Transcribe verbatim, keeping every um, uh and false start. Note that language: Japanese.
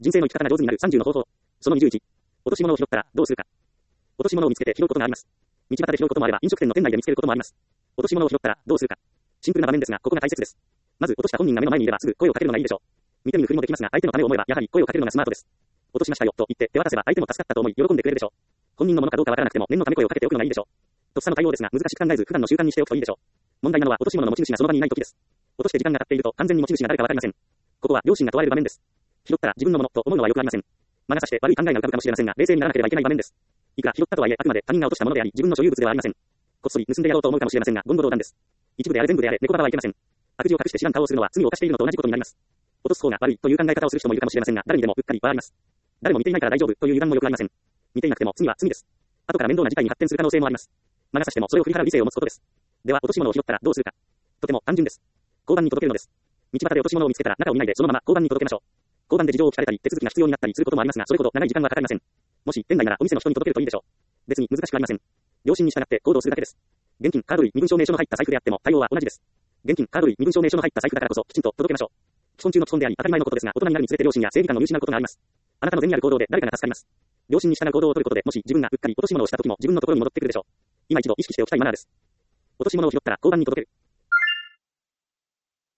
人生の生き方が上手になるさんじゅうの方法。そのにじゅういち。落とし物を拾ったらどうするか。落とし物を見つけて拾うことがあります。道端で拾うこともあれば、飲食店の店内で見つけることもあります。落とし物を拾ったらどうするか。シンプルな場面ですが、ここが大切です。まず、落とした本人が目の前にいればすぐ声をかけるのがいいでしょう。見て見ぬふりもできますが、相手のためを思えば、やはり声をかけるのがスマートです。落としましたよ、と言って手渡せば相手も助かったと思い、喜んでくれるでしょう。本人のものかどうかわからなくても、念のため声をかけておくのがいいでしょう。とっさの対応ですが、難しく考えず、普段の習慣にしておくといいでしょう。問題なのは、落とし物の持ち主がその場にいない時です。落として時間が経っていると、完全に持ち主が誰かわかりません。ここは良心が問われる場面です。拾ったら自分のものと思うのはよくありません。魔が差して悪い考えが浮かぶかもしれませんが、冷静にならなければいけない場面です。いくら拾ったとはいえ、あくまで他人が落としたものであり、自分の所有物ではありません。こっそり盗んでやろうと思うかもしれませんが、言語道断です。一部であれ全部であれ、猫ババはいけません。悪事を隠して知らん顔をするのは罪を犯しているのと同じことになります。落とす方が悪いという考え方をする人もいるかもしれませんが、誰にでもうっかりはあります。誰も見ていないから大丈夫という油断もよくありません。見ていなくても罪は罪です。後から面倒な事態に発展する可能性もあります。魔が差してもそれを振り払う理性を持つことです。では、落とし物を拾ったらどうするか。とても単純です。交番に届けるのです。道端で落とし物を見つけたら中を見ないでそのまま交番に届けましょう。交番で事情を聞かれたり、手続きが必要になったりすることもありますが、それほど長い時間はかかりません。もし店内ならお店の人に届けるといいでしょう。別に難しくありません。良心に従って行動するだけです。現金、カード類、身分証明書の入った財布であっても対応は同じです。現金、カード類、身分証明書の入った財布だからこそきちんと届けましょう。既存中の既存であり当たり前のことですが、大人になるにつれて良心や正義感を見失うことがあります。あなたの善にある行動で誰かが助かります。良心に従う行動を取ることで、もし自分がうっかり落とし物をした時も自分のところに戻ってくるでしょう。今一度意識しておきたいマナーです。落とし物を拾ったら交番に届ける。